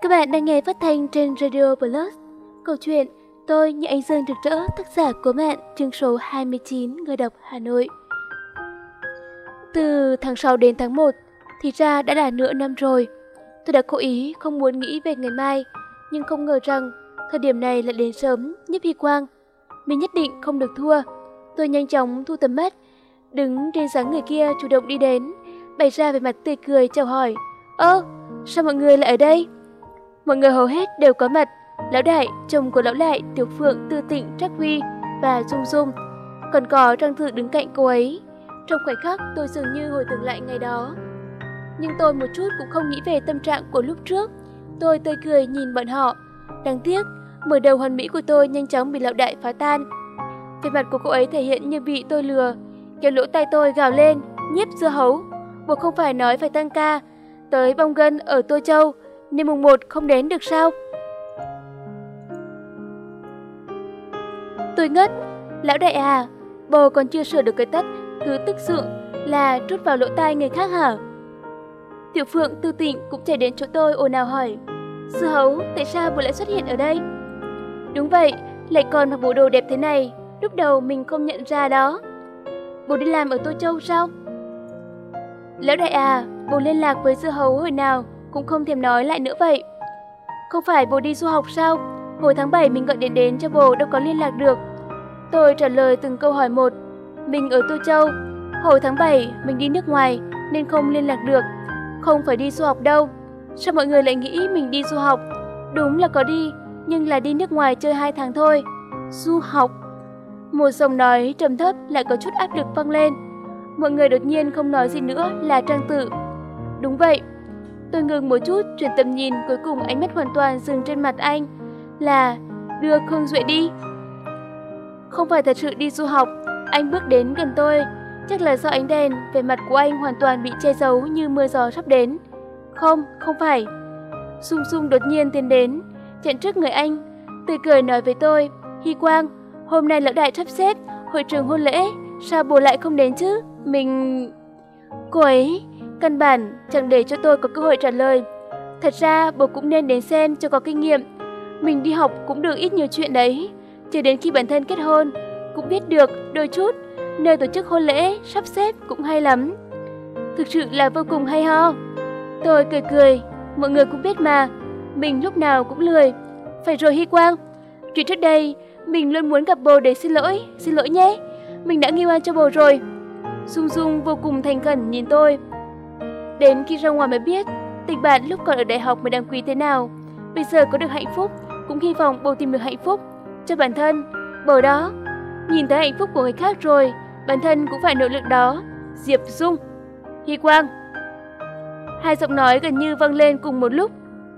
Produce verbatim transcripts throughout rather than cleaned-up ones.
Các bạn đang nghe phát thanh trên Radio Plus. Câu chuyện Tôi như ánh dương rực rỡ, tác giả của bạn, chương số hai mươi chín, người đọc Hà Nội. Từ tháng sáu đến tháng một, thì ra đã là nửa năm rồi. Tôi đã cố ý không muốn nghĩ về ngày mai, nhưng không ngờ rằng thời điểm này lại đến sớm như Hy Quang. Mình nhất định không được thua. Tôi nhanh chóng thu tầm mắt, đứng trên dáng người kia chủ động đi đến, bày ra về mặt tươi cười chào hỏi. Ơ, sao mọi người lại ở đây? Mọi người hầu hết đều có mặt. Lão Đại, chồng của Lão Đại, Tiểu Phượng, Tư Tịnh, Trác Huy và Dung Dung. Còn có Trang Thư đứng cạnh cô ấy. Trong khoảnh khắc tôi dường như hồi tưởng lại ngày đó. Nhưng tôi một chút cũng không nghĩ về tâm trạng của lúc trước. Tôi tươi cười nhìn bọn họ. Đáng tiếc, mở đầu hoàn mỹ của tôi nhanh chóng bị Lão Đại phá tan. Vẻ mặt của cô ấy thể hiện như bị tôi lừa, kéo lỗ tai tôi gào lên, nhiếp dưa hấu. Bộ không phải nói phải tăng ca tới bong gân ở Tô Châu, nên mùng một không đến được sao? Tôi ngất. Lão Đại à, bồ còn chưa sửa được cái tất cứ tức sượng là trút vào lỗ tai người khác hả? Tiểu Phượng, Tư Tịnh cũng chạy đến chỗ tôi ồn ào hỏi, Dưa hấu, tại sao bồ lại xuất hiện ở đây? Đúng vậy, lại còn mặc bộ đồ đẹp thế này, lúc đầu mình không nhận ra đó. Bồ đi làm ở Tô Châu sao? Lão Đại à, bồ liên lạc với Dưa hấu hồi nào cũng không thèm nói lại nữa vậy. Không phải bồ đi du học sao? Hồi tháng bảy mình gọi điện đến cho bồ đâu có liên lạc được. Tôi trả lời từng câu hỏi một. Mình ở Tô Châu. Hồi tháng bảy mình đi nước ngoài nên không liên lạc được. Không phải đi du học đâu. Sao mọi người lại nghĩ mình đi du học? Đúng là có đi, nhưng là đi nước ngoài chơi hai tháng thôi. Du học. Một giọng nói trầm thấp lại có chút áp lực vang lên. Mọi người đột nhiên không nói gì nữa là Trang Tử. Đúng vậy. Tôi ngừng một chút, chuyển tầm nhìn, cuối cùng ánh mắt hoàn toàn dừng trên mặt anh. Là đưa Khương Duệ đi. Không phải thật sự đi du học. Anh bước đến gần tôi. Chắc là do ánh đèn, vẻ mặt của anh hoàn toàn bị che giấu như mưa gió sắp đến. Không, không phải. Sung Sung đột nhiên tiến đến, chặn trước người anh, tươi cười nói với tôi, Hy Quang, hôm nay Lão Đại sắp xếp hội trường hôn lễ, sao bồ lại không đến chứ? Mình... Cô ấy căn bản chẳng để cho tôi có cơ hội trả lời. Thật ra bồ cũng nên đến xem cho có kinh nghiệm. Mình đi học cũng được ít nhiều chuyện đấy. Chờ đến khi bản thân kết hôn cũng biết được đôi chút. Nơi tổ chức hôn lễ sắp xếp cũng hay lắm. Thực sự là vô cùng hay ho. Tôi cười cười. Mọi người cũng biết mà, mình lúc nào cũng lười. Phải rồi Hy Quang, chuyện trước đây mình luôn muốn gặp bồ để xin lỗi. Xin lỗi nhé, mình đã nghi oan cho bồ rồi. Dung Dung vô cùng thành khẩn nhìn tôi. Đến khi ra ngoài mới biết tình bạn lúc còn ở đại học mới đáng quý thế nào. Bây giờ có được hạnh phúc, cũng hy vọng bồ tìm được hạnh phúc cho bản thân. Bồ đó, nhìn thấy hạnh phúc của người khác rồi, bản thân cũng phải nỗ lực đó. Diệp Dung, Hy Quang. Hai giọng nói gần như vang lên cùng một lúc.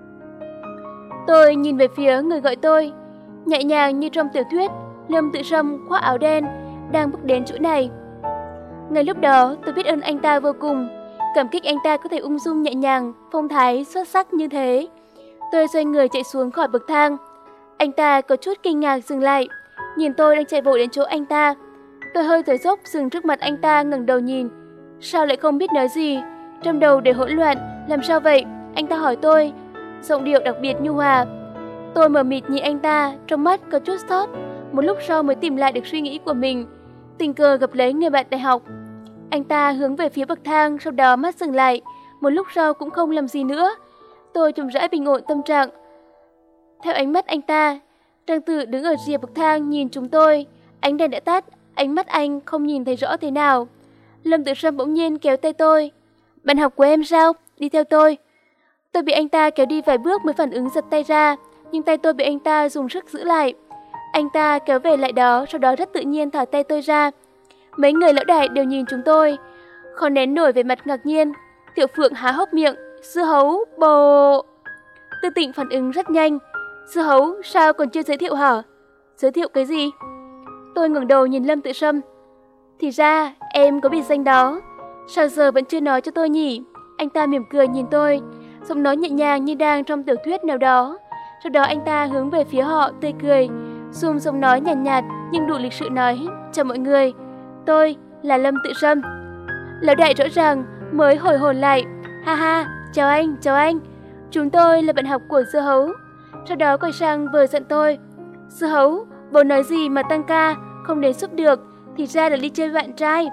Tôi nhìn về phía người gọi tôi. Nhẹ nhàng như trong tiểu thuyết, Lâm Tự Sâm khoác áo đen đang bước đến chỗ này. Ngay lúc đó tôi biết ơn anh ta vô cùng. Cảm kích anh ta có thể ung dung nhẹ nhàng, phong thái xuất sắc như thế. Tôi xoay người chạy xuống khỏi bậc thang. Anh ta có chút kinh ngạc dừng lại, nhìn tôi đang chạy vội đến chỗ anh ta. Tôi hơi thở dốc dừng trước mặt anh ta, ngẩng đầu nhìn. Sao lại không biết nói gì? Trong đầu để hỗn loạn. Làm sao vậy? Anh ta hỏi tôi, giọng điệu đặc biệt nhu hòa. Tôi mờ mịt nhìn anh ta, trong mắt có chút sót. Một lúc sau mới tìm lại được suy nghĩ của mình. Tình cờ gặp lấy người bạn đại học. Anh ta hướng về phía bậc thang, sau đó mắt dừng lại. Một lúc sau cũng không làm gì nữa. Tôi chậm rãi bình ổn tâm trạng. Theo ánh mắt anh ta, Trang Tử đứng ở rìa bậc thang nhìn chúng tôi. Ánh đèn đã tắt, ánh mắt anh không nhìn thấy rõ thế nào. Lâm Tử Sâm bỗng nhiên kéo tay tôi. Bạn học của em sao? Đi theo tôi. Tôi bị anh ta kéo đi vài bước mới phản ứng giật tay ra, nhưng tay tôi bị anh ta dùng sức giữ lại. Anh ta kéo về lại đó, sau đó rất tự nhiên thả tay tôi ra. Mấy người Lão Đại đều nhìn chúng tôi, khó nén nổi về mặt ngạc nhiên. Tiểu Phượng há hốc miệng, Dưa hấu, bồ... Tư Tịnh phản ứng rất nhanh. Dưa hấu, sao còn chưa giới thiệu hả? Giới thiệu cái gì? Tôi ngẩng đầu nhìn Lâm Tự Sâm. Thì ra, em có biệt danh đó. Sao giờ vẫn chưa nói cho tôi nhỉ? Anh ta mỉm cười nhìn tôi, giọng nói nhẹ nhàng như đang trong tiểu thuyết nào đó. Sau đó anh ta hướng về phía họ, tươi cười, dùng giọng nói nhàn nhạt, nhạt nhưng đủ lịch sự nói, chào mọi người, tôi là Lâm Tự Sâm. Lão Đại rõ ràng mới hồi hồn lại. Ha ha, chào anh, chào anh. Chúng tôi là bạn học của Dưa Hấu. Sau đó quay sang vừa giận tôi. Dưa Hấu, bố nói gì mà tăng ca, không đến giúp được, thì ra là đi chơi bạn trai.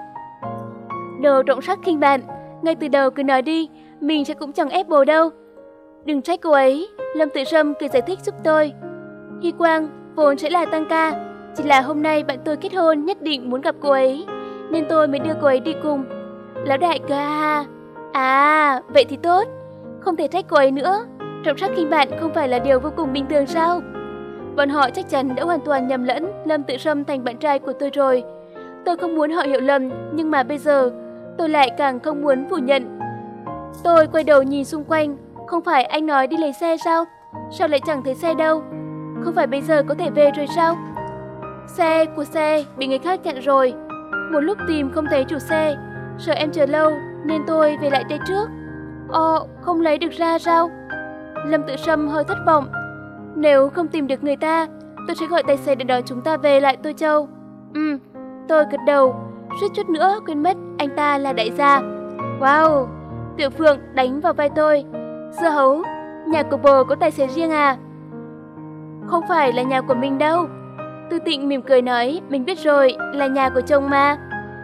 Đồ trọng sắc khinh bạn, ngay từ đầu cứ nói đi, mình sẽ cũng chẳng ép bố đâu. Đừng trách cô ấy, Lâm Tử Sâm cứ giải thích giúp tôi. Hy Quang vốn sẽ là tăng ca, chỉ là hôm nay bạn tôi kết hôn nhất định muốn gặp cô ấy, nên tôi mới đưa cô ấy đi cùng. Lão đại cười ha ha. À, vậy thì tốt, không thể trách cô ấy nữa. Trọng sắc khinh bạn không phải là điều vô cùng bình thường sao? Bọn họ chắc chắn đã hoàn toàn nhầm lẫn Lâm Tử Sâm thành bạn trai của tôi rồi. Tôi không muốn họ hiểu lầm, nhưng mà bây giờ tôi lại càng không muốn phủ nhận. Tôi quay đầu nhìn xung quanh, không phải anh nói đi lấy xe sao? Sao lại chẳng thấy xe đâu? Không phải bây giờ có thể về rồi sao? Xe của xe bị người khác chặn rồi. Một lúc tìm không thấy chủ xe, sợ em chờ lâu nên tôi về lại đây trước. Ồ, không lấy được ra sao? Lâm Tử Sâm hơi thất vọng. Nếu không tìm được người ta, tôi sẽ gọi tài xế để đón chúng ta về lại Tô Châu. Ừ, tôi gật đầu, suýt chút nữa quên mất anh ta là đại gia. Wow, Tiểu Phượng đánh vào vai tôi. Dưa Hấu, nhà của bồ có tài xế riêng à? Không phải là nhà của mình đâu. Tư Tịnh mỉm cười nói, mình biết rồi, là nhà của chồng mà.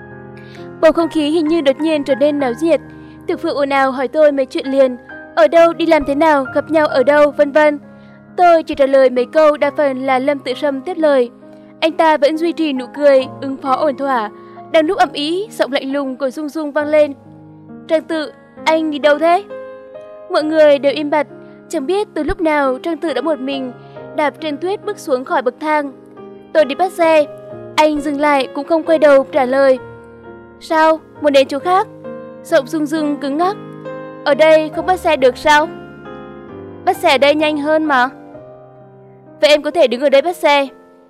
Bầu không khí hình như đột nhiên trở nên náo nhiệt. Tiểu Phượng ồn ào hỏi tôi mấy chuyện liền, ở đâu, đi làm thế nào, gặp nhau ở đâu, vân vân. Tôi chỉ trả lời mấy câu, đa phần là Lâm Tử Sâm tiếp lời. Anh ta vẫn duy trì nụ cười, ứng phó ổn thỏa. Đang lúc ầm ĩ, giọng lạnh lùng của Dung Dung vang lên. Trang Tự, anh đi đâu thế? Mọi người đều im bặt, chẳng biết từ lúc nào Trang Tự đã một mình đạp trên tuyết bước xuống khỏi bậc thang. Tôi đi bắt xe. Anh dừng lại cũng không quay đầu trả lời. Sao, muốn đến chỗ khác? Giọng Dung Dung cứng ngắc. Ở đây không bắt xe được sao? Bắt xe ở đây nhanh hơn mà. Vậy em có thể đứng ở đây bắt xe.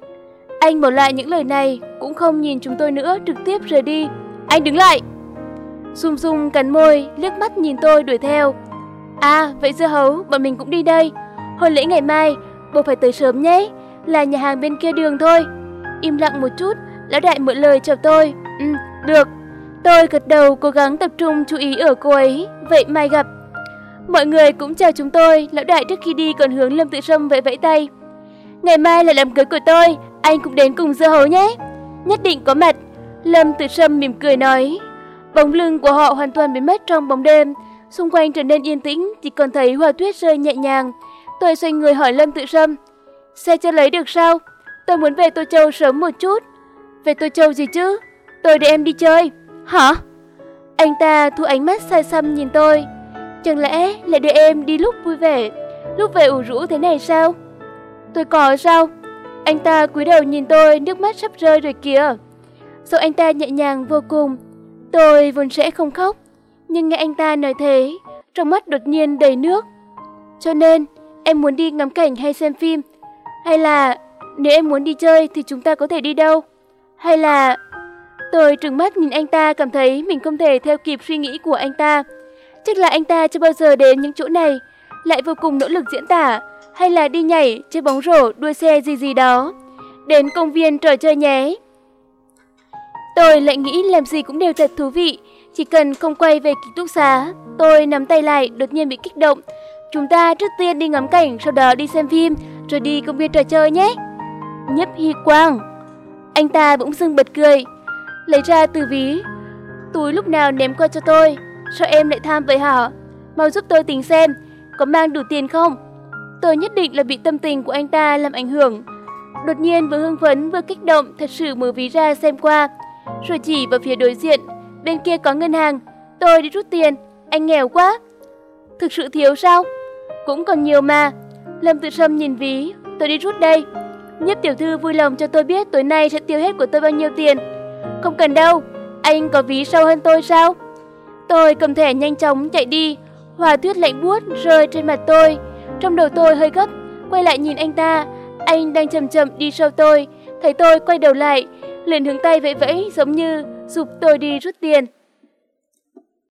Anh bỏ lại những lời này, cũng không nhìn chúng tôi nữa, trực tiếp rời đi. Anh đứng lại. Dung Dung cắn môi, liếc mắt nhìn tôi đuổi theo. À, vậy Dưa Hấu, bọn mình cũng đi đây. Hôn lễ ngày mai, bố phải tới sớm nhé. Là nhà hàng bên kia đường thôi. Im lặng một chút, lão đại mượn lời chào tôi. Ừ, được. Tôi gật đầu cố gắng tập trung chú ý ở cô ấy. Vậy mai gặp. Mọi người cũng chào chúng tôi. Lão đại trước khi đi còn hướng Lâm Tử Sâm vẫy vẫy tay. Ngày mai là đám cưới của tôi, anh cũng đến cùng Dưa Hấu nhé. Nhất định có mặt. Lâm Tử Sâm mỉm cười nói. Bóng lưng của họ hoàn toàn biến mất trong bóng đêm. Xung quanh trở nên yên tĩnh, chỉ còn thấy hoa tuyết rơi nhẹ nhàng. Tôi xoay người hỏi Lâm Tử Sâm. Xe chưa lấy được sao? Tôi muốn về Tô Châu sớm một chút. Về Tô Châu gì chứ? Tôi để em đi chơi. Hả? Anh ta thu ánh mắt xa xăm nhìn tôi. Chẳng lẽ lại đưa em đi lúc vui vẻ, lúc về ủ rũ thế này sao? Tôi có sao? Anh ta cúi đầu nhìn tôi, nước mắt sắp rơi rồi kìa. Giọng anh ta nhẹ nhàng vô cùng. Tôi vốn sẽ không khóc, nhưng nghe anh ta nói thế, trong mắt đột nhiên đầy nước. Cho nên, em muốn đi ngắm cảnh hay xem phim? Hay là, nếu em muốn đi chơi thì chúng ta có thể đi đâu? Hay là... Tôi trừng mắt nhìn anh ta, cảm thấy mình không thể theo kịp suy nghĩ của anh ta. Chắc là anh ta chưa bao giờ đến những chỗ này, lại vô cùng nỗ lực diễn tả. Hay là đi nhảy, chơi bóng rổ, đua xe gì gì đó. Đến công viên trò chơi nhé. Tôi lại nghĩ làm gì cũng đều thật thú vị, chỉ cần không quay về ký túc xá. Tôi nắm tay lại, đột nhiên bị kích động. Chúng ta trước tiên đi ngắm cảnh, sau đó đi xem phim, rồi đi công viên trò chơi nhé. Nhấp Hy Quang. Anh ta bỗng dưng bật cười, lấy ra từ ví túi lúc nào ném qua cho tôi. Sao em lại tham vậy hả? Mau giúp tôi tính xem, có mang đủ tiền không? Tôi nhất định là bị tâm tình của anh ta làm ảnh hưởng. Đột nhiên vừa hưng phấn vừa kích động, thật sự mở ví ra xem qua, rồi chỉ vào phía đối diện. Bên kia có ngân hàng. Tôi đi rút tiền. Anh nghèo quá. Thực sự thiếu sao? Cũng còn nhiều mà. Lâm Tử Sâm nhìn ví. Tôi đi rút đây. Nhiếp tiểu thư vui lòng cho tôi biết tối nay sẽ tiêu hết của tôi bao nhiêu tiền. Không cần đâu. Anh có ví sâu hơn tôi sao? Tôi cầm thẻ nhanh chóng chạy đi. Hoa tuyết lạnh buốt rơi trên mặt tôi. Trong đầu tôi hơi gấp, quay lại nhìn anh ta. Anh đang chậm chậm đi sau tôi. Thấy tôi quay đầu lại, liền hướng tay vẫy vẫy giống như giục tôi đi rút tiền.